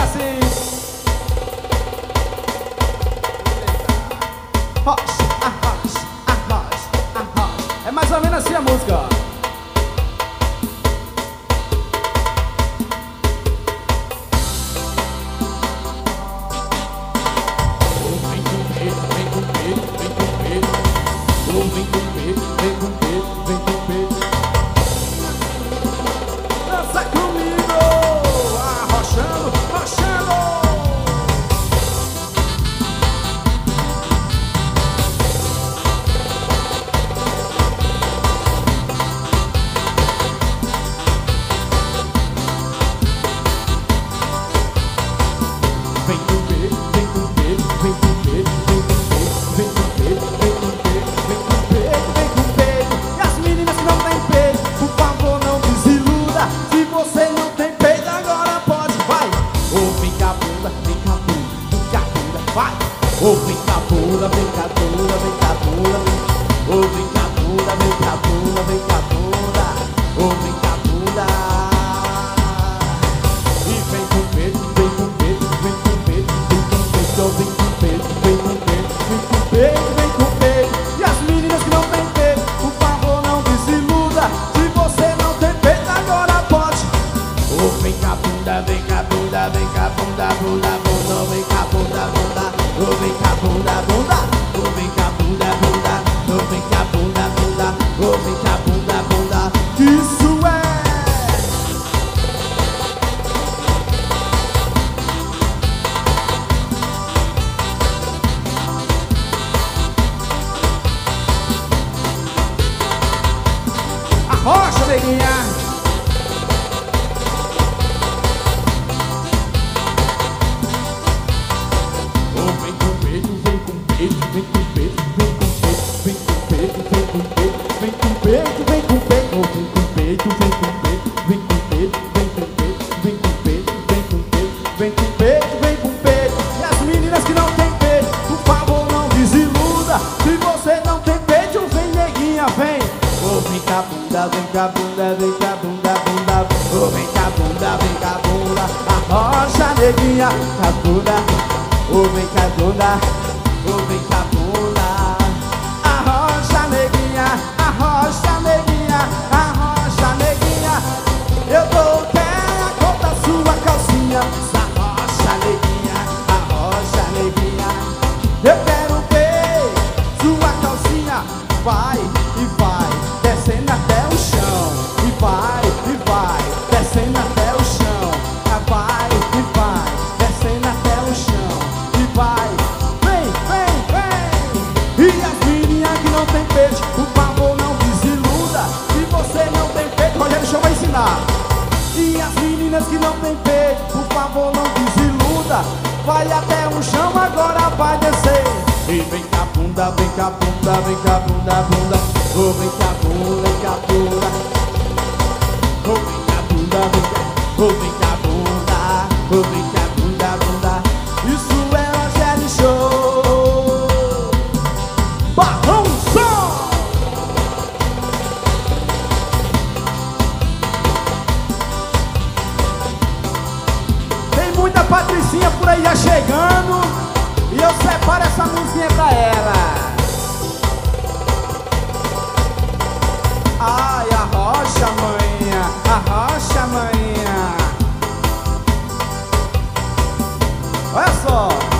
assim. Rocha, arrocha, arrocha, arrocha. É mais ou menos assim a música, ó. Dança comigo, arrochando, arrochando. Vem comer, vem comer, vem comer, vem comer, vem comer, vem comer, vem comer, vem comer. E as meninas que não têm peito, por favor não desiluda. Se você não tem peito, agora pode, vai. Ô, vem cá bunda, vem cá bunda, vai. Ô, vem cá bunda, vem cá bunda, vem cá bunda. Ô, vem cá bunda, vem cá bunda, vem cá bunda. Ô, vem cá bunda. E vem com peito, vem com peito, vem com peito, vem com peito, vem com peito, vem com peito, vem com peito, vem com peito. E as meninas que não têm peito, por favor não desiluda. Se você não tem peito, agora pode. Ô, vem cá bunda, vem cá bunda, vem cá bunda, bunda, bunda. Ô, vem cá bunda, bunda. Ô, vem cá bunda, bunda. Ô, vem cá bunda, bunda. Ô, vem cá bunda, bunda. Ô, vem cá bunda, bunda. Isso é arrocha, neguinha. Ô, vem com peito, vem com peito, vem com peito, vem com peito, vem com peito, vem com peito, vem com peito, vem com peito. Ô, vem com peito, vem com peito, vem com peito, vem com peito, vem com peito, vem com peito, vem com peito, vem com peito. E as meninas que não têm peito, por favor não desiluda. Se você não tem peito, vem neguinha, vem. Ô, vem cá bunda, vem cá bunda, vem cá bunda, bunda. Ô, vem cá bunda, vem cá bunda. Arrocha, neguinha, cá bunda. Ô, vem cá bunda, ô, vem cá bunda. Arrocha, neguinha, arrocha, neguinha, arrocha, neguinha. Eu dou pé a cor da sua calcinha. Arrocha, neguinha, arrocha, neguinha. Eu quero ver sua calcinha. Vai e vai, descendo até o chão. E vai, descendo até o chão. Vai e vai, descendo até o chão. E vai, vem, vem, vem. E as meninas que não tem peito, por favor não desiluda. Se você não tem peito, Rogério Show vai ensinar. E as meninas que não tem peito, por favor não desiluda. Vai até o chão, agora vai descer. E vem cá bunda, vem cá bunda, vem cá bunda, bunda. Ô, vem cá bunda, vem cá bunda. Ô, vem cá bunda, vem cá, ô, vem cá bunda. Ô, vem cá bunda, bunda. Isso é Rogério Show. Barrão Som. Tem muita patricinha por aí já chegando. E eu separo essa musiquinha pra ela. Ai, arrocha, manhã, arrocha, manhã. Olha só.